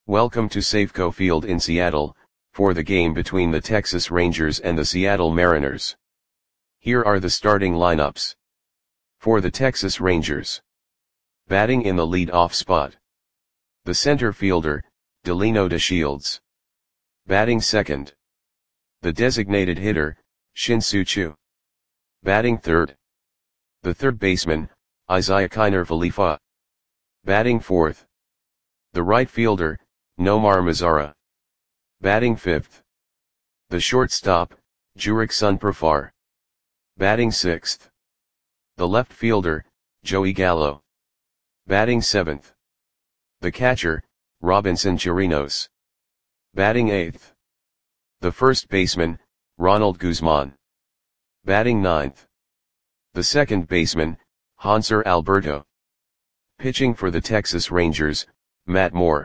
Welcome to Safeco Field in Seattle, for the game between the Texas Rangers and the Seattle Mariners. Here are the starting lineups. For the Texas Rangers. Batting in the lead-off spot. The center fielder, Delino DeShields. Batting second. The designated hitter, Shin-Soo Choo. Batting third. The third baseman, Isiah Kiner Falefa. Batting fourth. The right fielder, Nomar Mazara. Batting fifth. The shortstop, Jurickson Profar. Batting sixth. The left fielder, Joey Gallo. Batting seventh. The catcher, Robinson Chirinos. Batting eighth. The first baseman, Ronald Guzman. Batting ninth. The second baseman, Hanser Alberto. Pitching for the Texas Rangers, Matt Moore.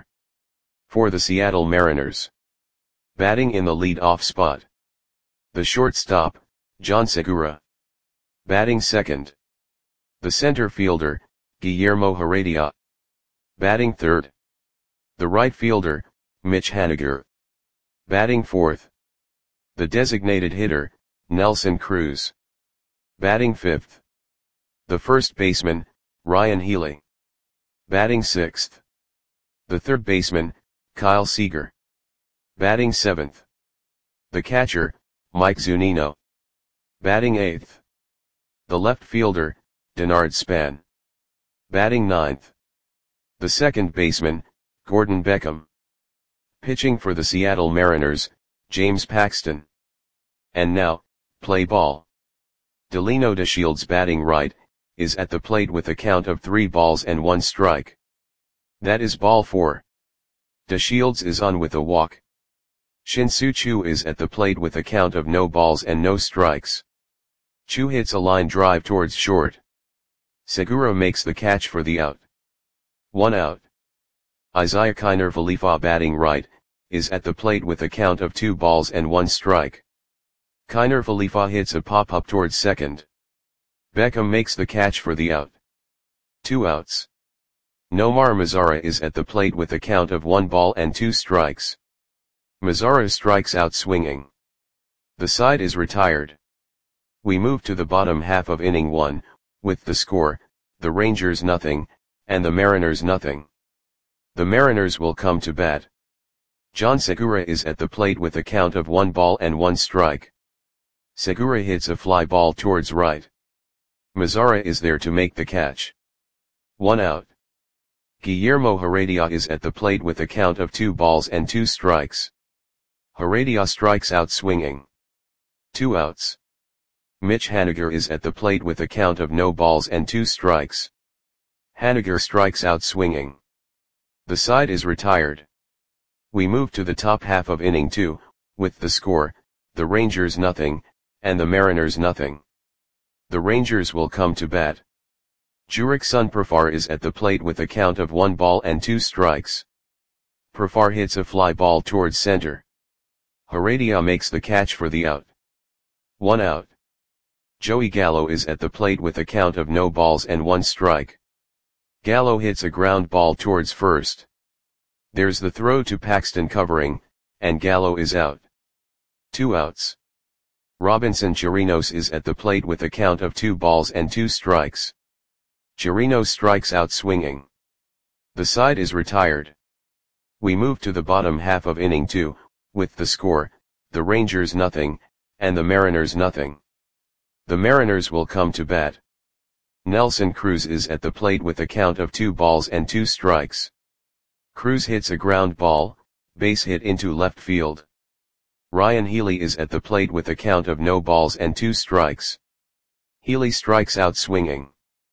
For the Seattle Mariners. Batting in the lead-off spot. The shortstop, John Segura. Batting second. The center fielder, Guillermo Heredia. Batting third. The right fielder, Mitch Haniger. Batting fourth. The designated hitter, Nelson Cruz. Batting fifth. The first baseman, Ryan Healy. Batting sixth. The third baseman, Kyle Seager. Batting seventh. The catcher, Mike Zunino. Batting eighth. The left fielder, Denard Span. Batting ninth. The second baseman, Gordon Beckham. Pitching for the Seattle Mariners, James Paxton. And now, play ball. Delino DeShields batting right, is at the plate with a count of 3 balls and 1 strike. That is ball 4. DeShields is on with a walk. Shin-Soo Choo is at the plate with a count of no balls and no strikes. Choo hits a line drive towards short. Segura makes the catch for the out. 1 out. Isiah Kiner Falefa batting right, is at the plate with a count of 2 balls and 1 strike. Kiner Falefa hits a pop-up towards second. Beckham makes the catch for the out. 2 outs. Nomar Mazara is at the plate with a count of 1 ball and 2 strikes. Mazara strikes out swinging. The side is retired. We move to the bottom half of inning 1, with the score, the Rangers nothing, and the Mariners nothing. The Mariners will come to bat. John Segura is at the plate with a count of 1 ball and 1 strike. Segura hits a fly ball towards right. Mazara is there to make the catch. 1 out. Guillermo Heredia is at the plate with a count of 2 balls and 2 strikes. Heredia strikes out swinging. 2 outs. Mitch Haniger is at the plate with a count of no balls and 2 strikes. Haniger strikes out swinging. The side is retired. We move to the top half of inning 2, with the score, the Rangers nothing, and the Mariners nothing. The Rangers will come to bat. Jurickson Profar is at the plate with a count of 1 ball and 2 strikes. Profar hits a fly ball towards center. Heredia makes the catch for the out. 1 out. Joey Gallo is at the plate with a count of no balls and 1 strike. Gallo hits a ground ball towards first. There's the throw to Paxton covering, and Gallo is out. 2 outs. Robinson Chirinos is at the plate with a count of 2 balls and 2 strikes. Chirinos strikes out swinging. The side is retired. We move to the bottom half of inning 2, with the score, the Rangers nothing, and the Mariners nothing. The Mariners will come to bat. Nelson Cruz is at the plate with a count of 2 balls and 2 strikes. Cruz hits a ground ball, base hit into left field. Ryan Healy is at the plate with a count of no balls and 2 strikes. Healy strikes out swinging.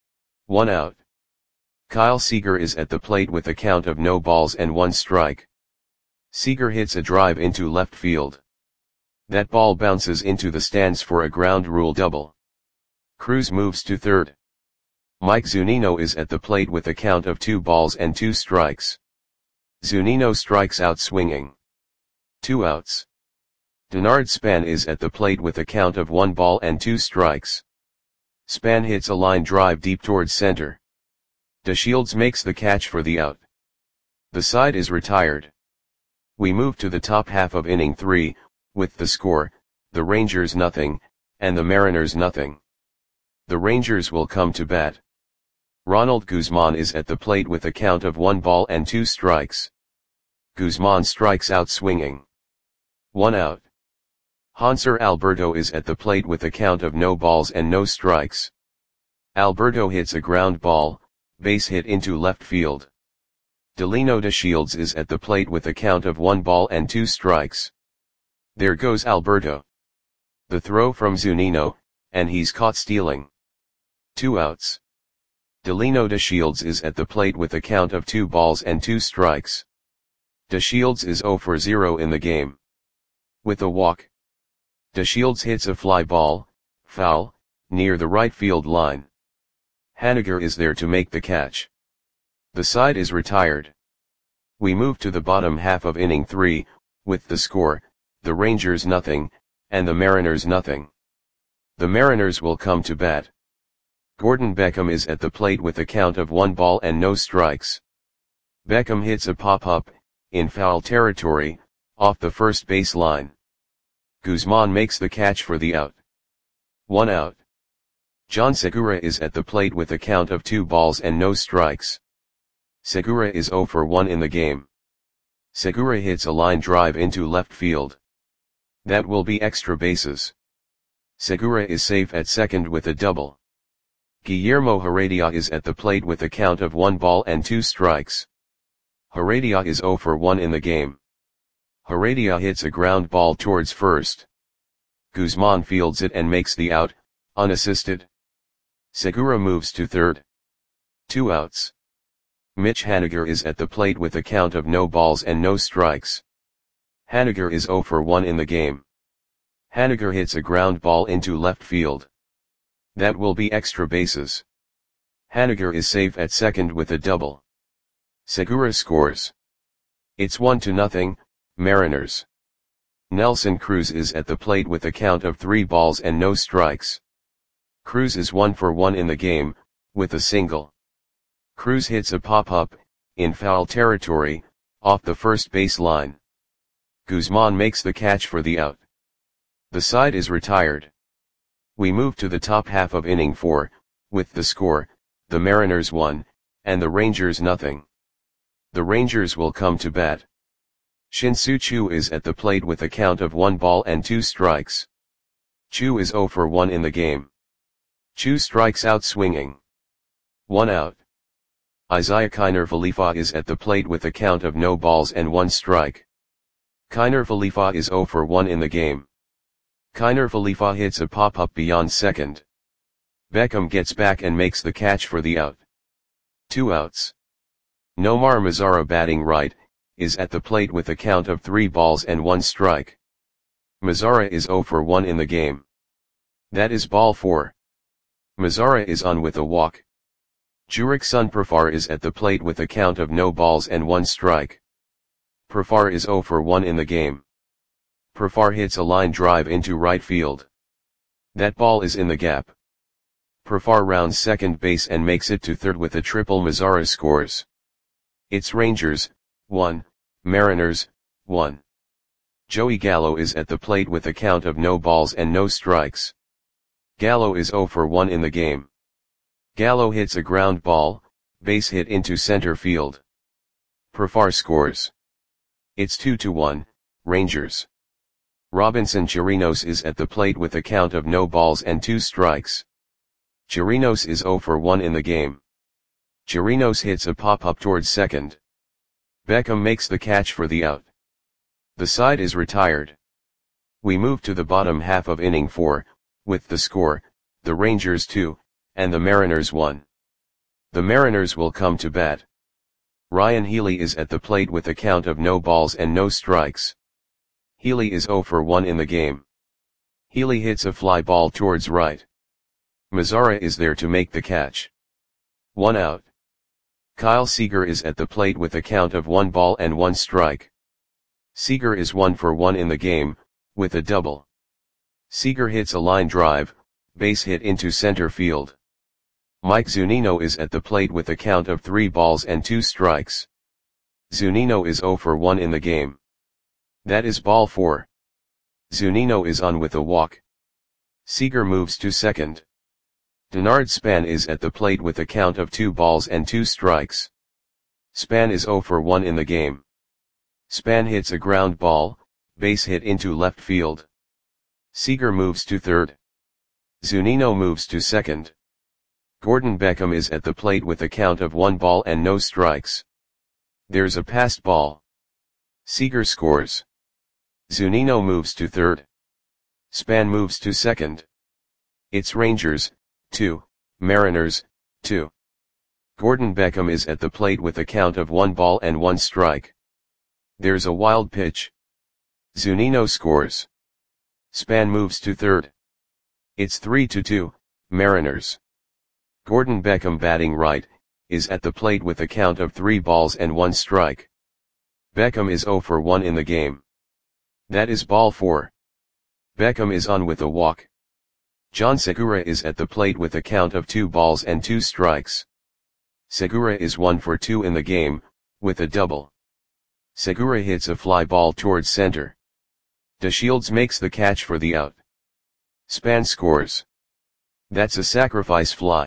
1 out. Kyle Seager is at the plate with a count of no balls and 1 strike. Seager hits a drive into left field. That ball bounces into the stands for a ground rule double. Cruz moves to third. Mike Zunino is at the plate with a count of 2 balls and 2 strikes. Zunino strikes out swinging. 2 outs. Denard Span is at the plate with a count of 1 ball and 2 strikes. Span hits a line drive deep towards center. DeShields makes the catch for the out. The side is retired. We move to the top half of inning 3, with the score, the Rangers nothing, and the Mariners nothing. The Rangers will come to bat. Ronald Guzman is at the plate with a count of 1 ball and 2 strikes. Guzman strikes out swinging. 1 out. Hanser Alberto is at the plate with a count of no balls and no strikes. Alberto hits a ground ball, base hit into left field. Delino DeShields is at the plate with a count of 1 ball and 2 strikes. There goes Alberto. The throw from Zunino, and he's caught stealing. 2 outs. Delino DeShields is at the plate with a count of 2 balls and 2 strikes. DeShields is 0 for 0 in the game. With a walk. DeShields hits a fly ball, foul, near the right field line. Haniger is there to make the catch. The side is retired. We move to the bottom half of inning 3, with the score, the Rangers nothing, and the Mariners nothing. The Mariners will come to bat. Gordon Beckham is at the plate with a count of 1 ball and no strikes. Beckham hits a pop-up, in foul territory, off the first base line. Guzman makes the catch for the out. 1 out. John Segura is at the plate with a count of 2 balls and no strikes. Segura is 0 for 1 in the game. Segura hits a line drive into left field. That will be extra bases. Segura is safe at second with a double. Guillermo Heredia is at the plate with a count of 1 ball and 2 strikes. Heredia is 0 for 1 in the game. Heredia hits a ground ball towards first. Guzman fields it and makes the out, unassisted. Segura moves to third. 2 outs. Mitch Haniger is at the plate with a count of no balls and no strikes. Haniger is 0 for 1 in the game. Haniger hits a ground ball into left field. That will be extra bases. Haniger is safe at second with a double. Segura scores. It's 1-0, Mariners. Nelson Cruz is at the plate with a count of 3 balls and no strikes. Cruz is 1 for 1 in the game, with a single. Cruz hits a pop-up, in foul territory, off the first base line. Guzman makes the catch for the out. The side is retired. We move to the top half of inning 4, with the score, the Mariners 1, and the Rangers nothing. The Rangers will come to bat. Shin-Soo Choo is at the plate with a count of 1 ball and 2 strikes. Choo is 0 for 1 in the game. Choo strikes out swinging. 1 out. Isaiah Kiner Falefa is at the plate with a count of no balls and 1 strike. Kiner Falefa is 0 for 1 in the game. Kiner Falefa hits a pop-up beyond second. Beckham gets back and makes the catch for the out. 2 outs. Nomar Mazara batting right, is at the plate with a count of 3 balls and 1 strike. Mazara is 0 for 1 in the game. That is ball 4. Mazara is on with a walk. Jurickson Profar is at the plate with a count of no balls and 1 strike. Profar is 0 for 1 in the game. Profar hits a line drive into right field. That ball is in the gap. Profar rounds second base and makes it to third with a triple. Mazara scores. It's Rangers, 1, Mariners, 1. Joey Gallo is at the plate with a count of no balls and no strikes. Gallo is 0 for 1 in the game. Gallo hits a ground ball, base hit into center field. Profar scores. It's 2-1, Rangers. Robinson Chirinos is at the plate with a count of no balls and 2 strikes. Chirinos is 0 for 1 in the game. Chirinos hits a pop-up towards second. Beckham makes the catch for the out. The side is retired. We move to the bottom half of inning 4, with the score, the Rangers 2, and the Mariners 1. The Mariners will come to bat. Ryan Healy is at the plate with a count of no balls and no strikes. Healy is 0 for 1 in the game. Healy hits a fly ball towards right. Mazara is there to make the catch. 1 out. Kyle Seager is at the plate with a count of 1 ball and 1 strike. Seager is 1 for 1 in the game, with a double. Seager hits a line drive, base hit into center field. Mike Zunino is at the plate with a count of 3 balls and 2 strikes. Zunino is 0 for 1 in the game. That is ball 4. Zunino is on with a walk. Seager moves to second. Denard Span is at the plate with a count of 2 balls and 2 strikes. Span is 0 for 1 in the game. Span hits a ground ball, base hit into left field. Seager moves to third. Zunino moves to second. Gordon Beckham is at the plate with a count of 1 ball and no strikes. There's a passed ball. Seager scores. Zunino moves to third. Span moves to second. It's Rangers, 2, Mariners, 2. Gordon Beckham is at the plate with a count of 1 ball and 1 strike. There's a wild pitch. Zunino scores. Span moves to third. It's 3-2, Mariners. Gordon Beckham, batting right, is at the plate with a count of 3 balls and 1 strike. Beckham is 0 for 1 in the game. That is ball 4. Beckham is on with a walk. John Segura is at the plate with a count of 2 balls and 2 strikes. Segura is 1 for 2 in the game, with a double. Segura hits a fly ball towards center. DeShields makes the catch for the out. Span scores. That's a sacrifice fly.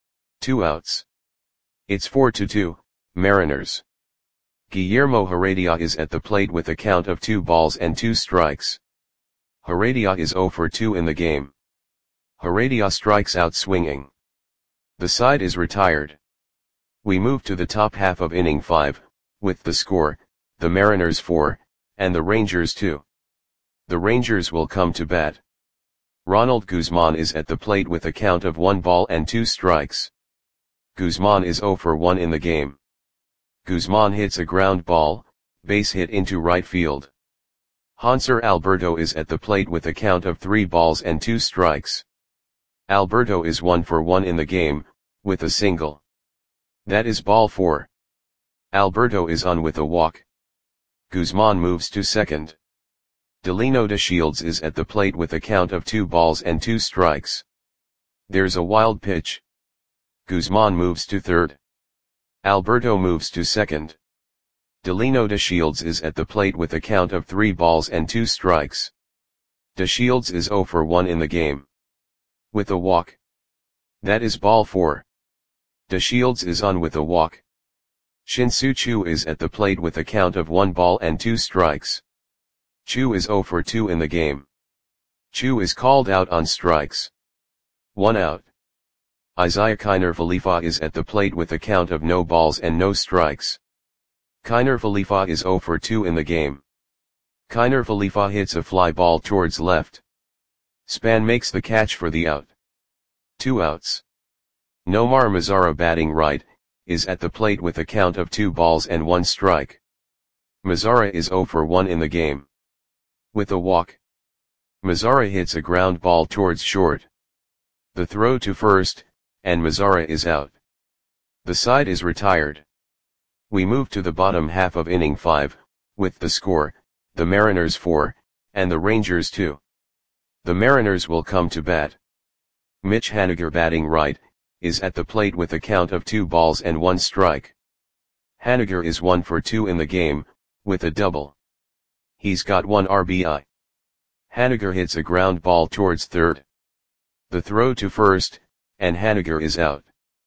2 outs. It's 4-2, Mariners. Guillermo Heredia is at the plate with a count of 2 balls and 2 strikes. Heredia is 0 for 2 in the game. Heredia strikes out swinging. The side is retired. We move to the top half of inning 5, with the score, the Mariners 4, and the Rangers 2. The Rangers will come to bat. Ronald Guzman is at the plate with a count of 1 ball and 2 strikes. Guzman is 0 for 1 in the game. Guzman hits a ground ball, base hit into right field. Hanser Alberto is at the plate with a count of 3 balls and 2 strikes. Alberto is 1 for 1 in the game, with a single. That is ball 4. Alberto is on with a walk. Guzman moves to second. Delino DeShields is at the plate with a count of 2 balls and 2 strikes. There's a wild pitch. Guzman moves to third. Alberto moves to second. Delino DeShields is at the plate with a count of 3 balls and 2 strikes. DeShields is 0 for 1 in the game. With a walk. That is ball 4. DeShields is on with a walk. Shin-Soo Choo is at the plate with a count of 1 ball and 2 strikes. Choo is 0 for 2 in the game. Choo is called out on strikes. 1 out. Isaiah Kiner Falefa is at the plate with a count of no balls and no strikes. Kiner Falefa is 0 for 2 in the game. Kiner Falefa hits a fly ball towards left. Span makes the catch for the out. 2 outs. Nomar Mazara, batting right, is at the plate with a count of 2 balls and 1 strike. Mazara is 0 for 1 in the game. With a walk. Mazara hits a ground ball towards short. The throw to first, and Mazara is out. The side is retired. We move to the bottom half of inning 5, with the score, the Mariners 4, and the Rangers 2. The Mariners will come to bat. Mitch Haniger, batting right, is at the plate with a count of 2 balls and 1 strike. Haniger is 1 for 2 in the game, with a double. He's got 1 RBI. Haniger hits a ground ball towards third. The throw to first, and Haniger is out.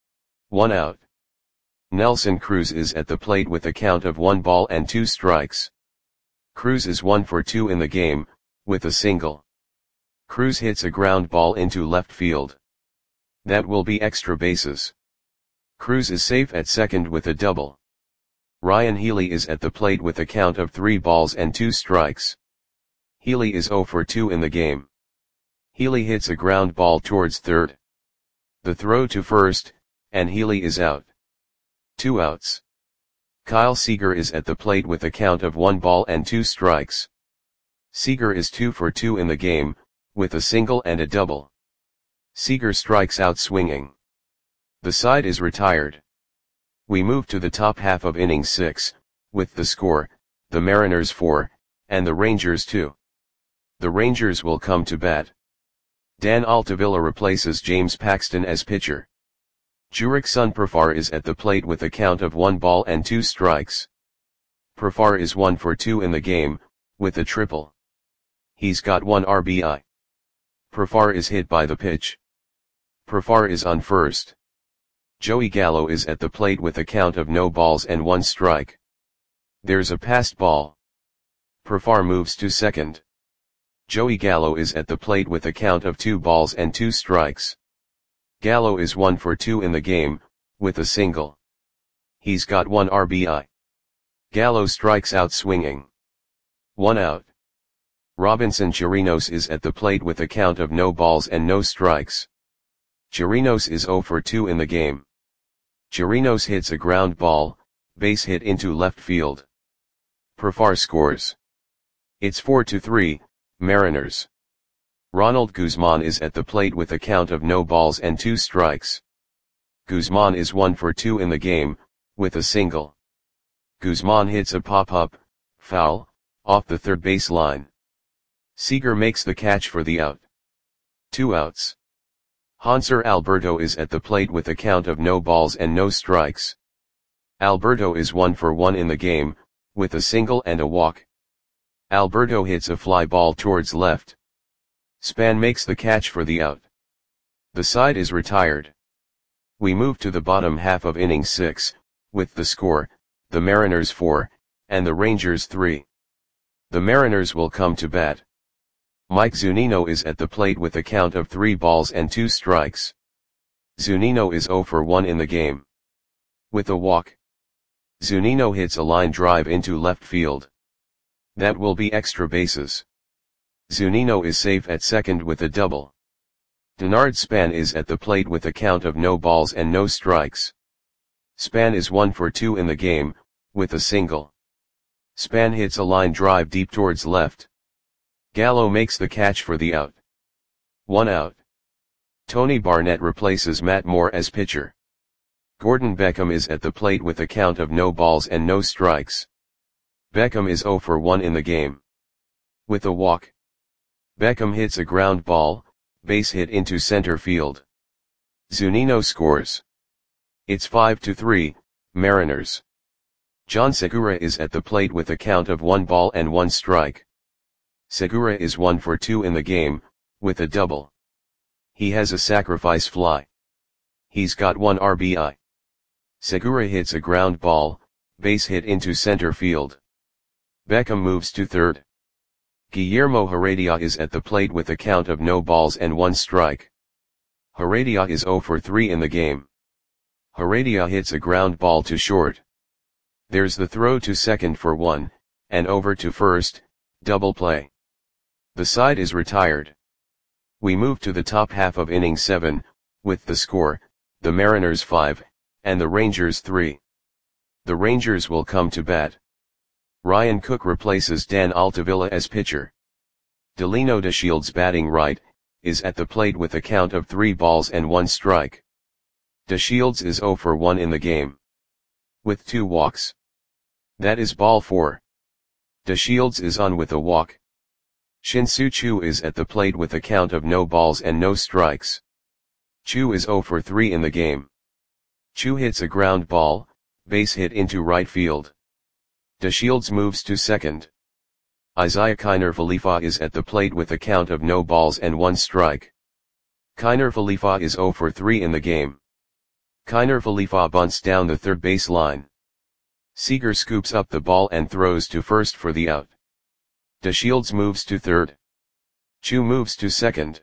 1 out. Nelson Cruz is at the plate with a count of 1 ball and 2 strikes. Cruz is 1 for 2 in the game, with a single. Cruz hits a ground ball into left field. That will be extra bases. Cruz is safe at second with a double. Ryan Healy is at the plate with a count of 3 balls and 2 strikes. Healy is 0 for 2 in the game. Healy hits a ground ball towards third. The throw to first, and Healy is out. 2 outs. Kyle Seager is at the plate with a count of 1 ball and 2 strikes. Seager is 2 for 2 in the game, with a single and a double. Seager strikes out swinging. The side is retired. We move to the top half of inning 6, with the score, the Mariners 4, and the Rangers 2. The Rangers will come to bat. Dan Altavilla replaces James Paxton as pitcher. Jurickson Profar is at the plate with a count of 1 ball and 2 strikes. Profar is 1 for 2 in the game, with a triple. He's got 1 RBI. Profar is hit by the pitch. Profar is on first. Joey Gallo is at the plate with a count of no balls and 1 strike. There's a passed ball. Profar moves to second. Joey Gallo is at the plate with a count of 2 balls and 2 strikes. Gallo is 1 for 2 in the game, with a single. He's got 1 RBI. Gallo strikes out swinging. 1 out. Robinson Chirinos is at the plate with a count of no balls and no strikes. Chirinos is 0 for 2 in the game. Chirinos hits a ground ball, base hit into left field. Profar scores. It's 4-3, Mariners. Ronald Guzman is at the plate with a count of no balls and 2 strikes. Guzman is 1 for 2 in the game, with a single. Guzman hits a pop-up, foul, off the third base line. Seager makes the catch for the out. 2 outs. Hanser Alberto is at the plate with a count of no balls and no strikes. Alberto is 1 for 1 in the game, with a single and a walk. Alberto hits a fly ball towards left. Span makes the catch for the out. The side is retired. We move to the bottom half of inning 6, with the score, the Mariners 4, and the Rangers 3. The Mariners will come to bat. Mike Zunino is at the plate with a count of 3 balls and 2 strikes. Zunino is 0 for 1 in the game. With a walk. Zunino hits a line drive into left field. That will be extra bases. Zunino is safe at second with a double. Denard Span is at the plate with a count of no balls and no strikes. Span is 1 for 2 in the game, with a single. Span hits a line drive deep towards left. Gallo makes the catch for the out. 1 out. Tony Barnett replaces Matt Moore as pitcher. Gordon Beckham is at the plate with a count of no balls and no strikes. Beckham is 0 for 1 in the game. With a walk. Beckham hits a ground ball, base hit into center field. Zunino scores. It's 5-3, Mariners. John Segura is at the plate with a count of 1 ball and 1 strike. Segura is 1 for 2 in the game, with a double. He has a sacrifice fly. He's got 1 RBI. Segura hits a ground ball, base hit into center field. Beckham moves to third. Guillermo Heredia is at the plate with a count of no balls and 1 strike. Heredia is 0 for 3 in the game. Heredia hits a ground ball to short. There's the throw to second for 1, and over to first, double play. The side is retired. We move to the top half of inning 7, with the score, the Mariners 5, and the Rangers 3. The Rangers will come to bat. Ryan Cook replaces Dan Altavilla as pitcher. Delino DeShields batting right, is at the plate with a count of 3 balls and 1 strike. DeShields is 0 for 1 in the game. With 2 walks. That is ball 4. DeShields is on with a walk. Shin-Soo Choo is at the plate with a count of no balls and no strikes. Choo is 0 for 3 in the game. Choo hits a ground ball, base hit into right field. DeShields moves to second. Isaiah Kiner Falefa is at the plate with a count of no balls and 1 strike. Kiner Falefa is 0 for 3 in the game. Kiner Falefa bunts down the third base line. Seager scoops up the ball and throws to first for the out. DeShields moves to third. Choo moves to second.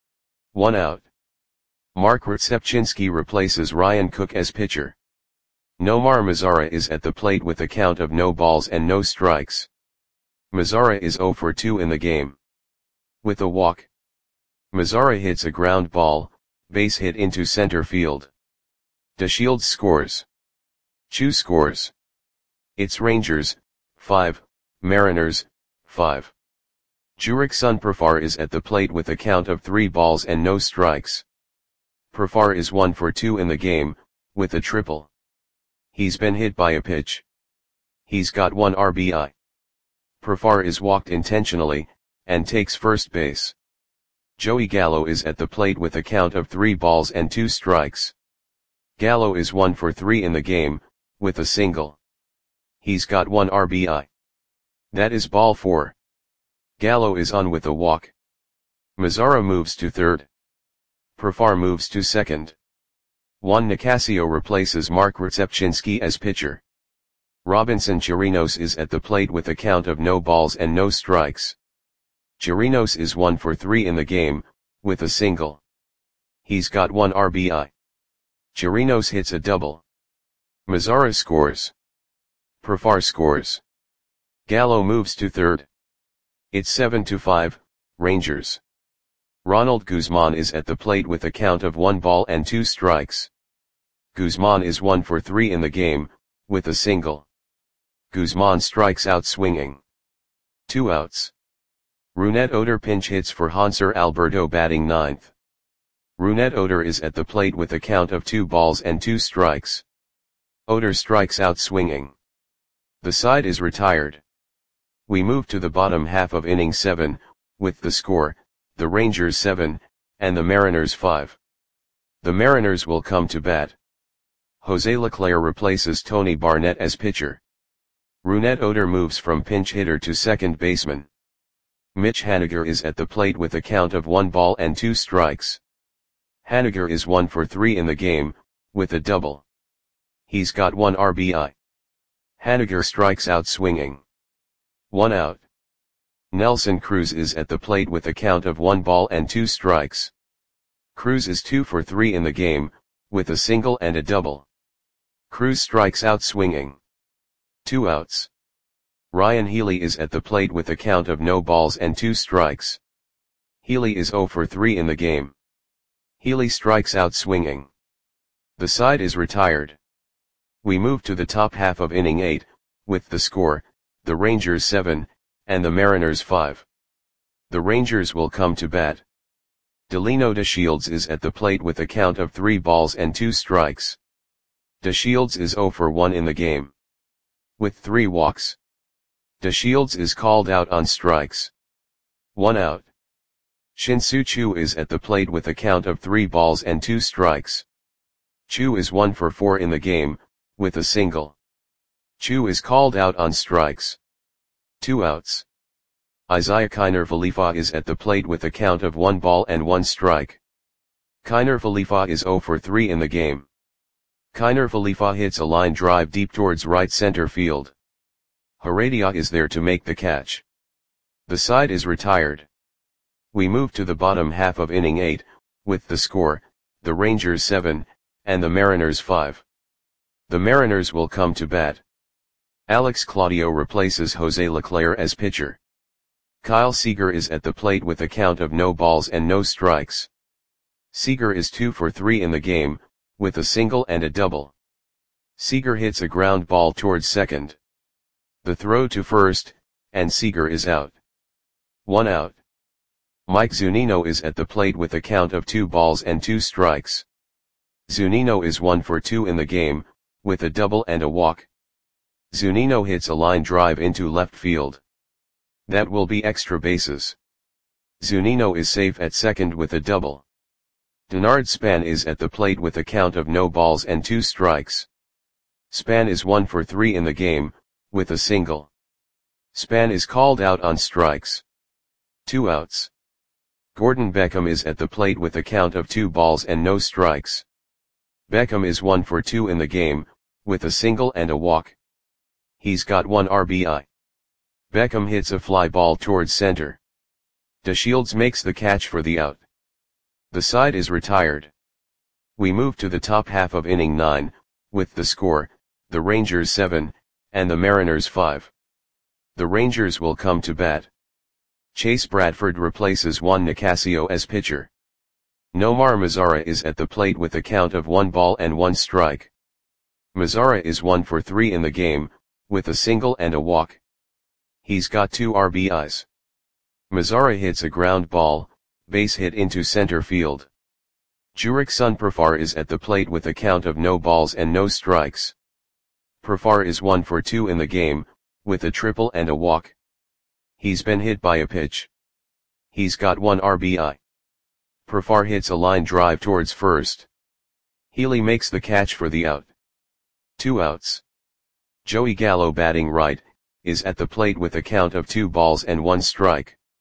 1 out. Mark Rzepczynski replaces Ryan Cook as pitcher. Nomar Mazara is at the plate with a count of no balls and no strikes. Mazara is 0 for 2 in the game. With a walk. Mazara hits a ground ball, base hit into center field. DeShields scores. Choo scores. It's Rangers, 5, Mariners, 5. Jurickson Profar is at the plate with a count of 3 balls and no strikes. Profar is 1 for 2 in the game, with a triple. He's been hit by a pitch. He's got 1 RBI. Profar is walked intentionally, and takes first base. Joey Gallo is at the plate with a count of 3 balls and 2 strikes. Gallo is 1 for 3 in the game, with a single. He's got 1 RBI. That is ball 4. Gallo is on with a walk. Mazara moves to third. Profar moves to second. Juan Nicasio replaces Mark Rzepczynski as pitcher. Robinson Chirinos is at the plate with a count of no balls and no strikes. Chirinos is 1 for 3 in the game, with a single. He's got 1 RBI. Chirinos hits a double. Mazara scores. Profar scores. Gallo moves to third. It's 7-5, Rangers. Ronald Guzman is at the plate with a count of 1 ball and 2 strikes. Guzman is 1 for 3 in the game, with a single. Guzman strikes out swinging. 2 outs. Rougned Odor pinch hits for Hanser Alberto batting ninth. Rougned Odor is at the plate with a count of 2 balls and 2 strikes. Odor strikes out swinging. The side is retired. We move to the bottom half of inning 7, with the score, the Rangers 7, and the Mariners 5. The Mariners will come to bat. Jose Leclerc replaces Tony Barnett as pitcher. Rougned Odor moves from pinch hitter to second baseman. Mitch Haniger is at the plate with a count of 1 ball and 2 strikes. Haniger is 1 for 3 in the game, with a double. He's got 1 RBI. Haniger strikes out swinging. 1 out. Nelson Cruz is at the plate with a count of 1 ball and 2 strikes. Cruz is 2 for 3 in the game, with a single and a double. Cruz strikes out swinging. 2 outs. Ryan Healy is at the plate with a count of no balls and 2 strikes. Healy is 0 for 3 in the game. Healy strikes out swinging. The side is retired. We move to the top half of inning 8, with the score, the Rangers 7, and the Mariners 5. The Rangers will come to bat. Delino DeShields is at the plate with a count of 3 balls and 2 strikes. DeShields is 0 for 1 in the game. With 3 walks. DeShields is called out on strikes. 1 out. Shin-Soo Choo is at the plate with a count of 3 balls and 2 strikes. Choo is 1 for 4 in the game, with a single. Choo is called out on strikes. 2 outs. Isaiah Kiner Falefa is at the plate with a count of 1 ball and 1 strike. Kiner Falefa is 0 for 3 in the game. Kiner Falefa hits a line drive deep towards right center field. Heredia is there to make the catch. The side is retired. We move to the bottom half of inning 8, with the score, the Rangers 7, and the Mariners 5. The Mariners will come to bat. Alex Claudio replaces Jose Leclerc as pitcher. Kyle Seager is at the plate with a count of no balls and no strikes. Seager is 2 for 3 in the game, with a single and a double. Seager hits a ground ball towards second. The throw to first, and Seager is out. 1 out. Mike Zunino is at the plate with a count of 2 balls and 2 strikes. Zunino is 1 for 2 in the game, with a double and a walk. Zunino hits a line drive into left field. That will be extra bases. Zunino is safe at second with a double. Denard Span is at the plate with a count of no balls and 2 strikes. Span is 1 for 3 in the game, with a single. Span is called out on strikes. 2 outs. Gordon Beckham is at the plate with a count of 2 balls and no strikes. Beckham is 1 for 2 in the game, with a single and a walk. He's got 1 RBI. Beckham hits a fly ball towards center. DeShields makes the catch for the out. The side is retired. We move to the top half of inning 9, with the score, the Rangers 7, and the Mariners 5. The Rangers will come to bat. Chase Bradford replaces Juan Nicasio as pitcher. Nomar Mazara is at the plate with a count of 1 ball and 1 strike. Mazara is 1 for 3 in the game, with a single and a walk. He's got 2 RBIs. Mazara hits a ground ball, base hit into center field. Jurickson Profar is at the plate with a count of no balls and no strikes. Profar is 1 for 2 in the game, with a triple and a walk. He's been hit by a pitch. He's got 1 RBI. Profar hits a line drive towards first. Healy makes the catch for the out. 2 outs. Joey Gallo batting right, is at the plate with a count of 2 balls and 1 strike.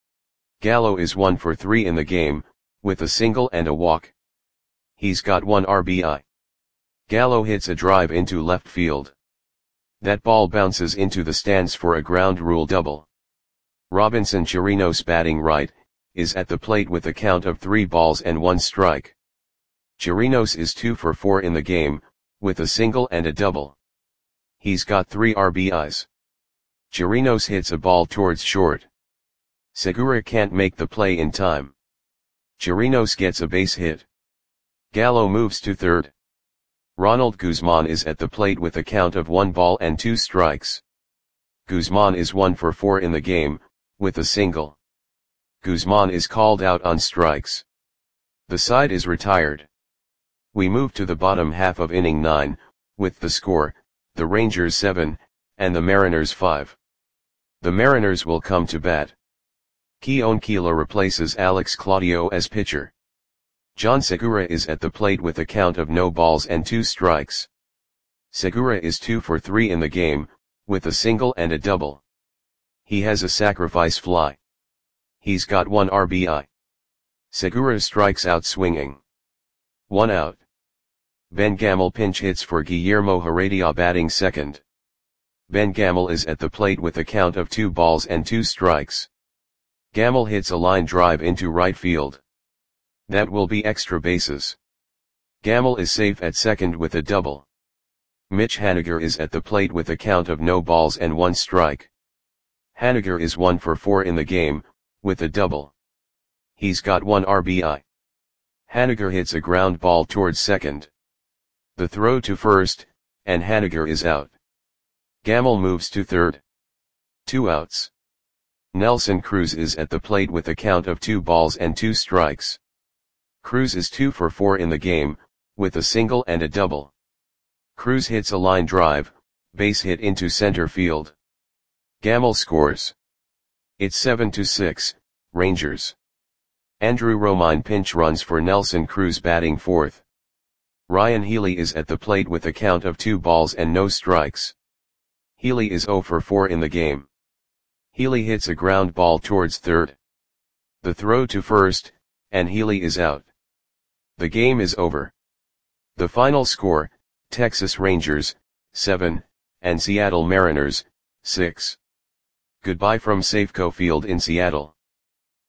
Gallo is 1 for 3 in the game, with a single and a walk. He's got 1 RBI. Gallo hits a drive into left field. That ball bounces into the stands for a ground rule double. Robinson Chirinos, batting right, is at the plate with a count of 3 balls and 1 strike. Chirinos is 2 for 4 in the game, with a single and a double. He's got 3 RBIs. Chirinos hits a ball towards short. Segura can't make the play in time. Chirinos gets a base hit. Gallo moves to third. Ronald Guzman is at the plate with a count of 1 ball and 2 strikes. Guzman is 1 for 4 in the game, with a single. Guzman is called out on strikes. The side is retired. We move to the bottom half of inning 9, with the score, the Rangers 7, and the Mariners 5. The Mariners will come to bat. Keone Kela replaces Alex Claudio as pitcher. John Segura is at the plate with a count of no balls and 2 strikes. Segura is 2 for 3 in the game, with a single and a double. He has a sacrifice fly. He's got 1 RBI. Segura strikes out swinging. 1 out. Ben Gamel pinch hits for Guillermo Heredia, batting second. Ben Gamel is at the plate with a count of 2 balls and 2 strikes. Gamel hits a line drive into right field. That will be extra bases. Gamel is safe at second with a double. Mitch Haniger is at the plate with a count of no balls and 1 strike. Haniger is 1 for 4 in the game, with a double. He's got 1 RBI. Haniger hits a ground ball towards second. The throw to first, and Haniger is out. Gamel moves to third. 2 outs. Nelson Cruz is at the plate with a count of 2 balls and 2 strikes. Cruz is 2 for 4 in the game, with a single and a double. Cruz hits a line drive, base hit into center field. Gamel scores. It's 7-6, Rangers. Andrew Romine pinch runs for Nelson Cruz, batting fourth. Ryan Healy is at the plate with a count of 2 balls and no strikes. Healy is 0 for 4 in the game. Healy hits a ground ball towards third. The throw to first, and Healy is out. The game is over. The final score, Texas Rangers, 7, and Seattle Mariners, 6. Goodbye from Safeco Field in Seattle.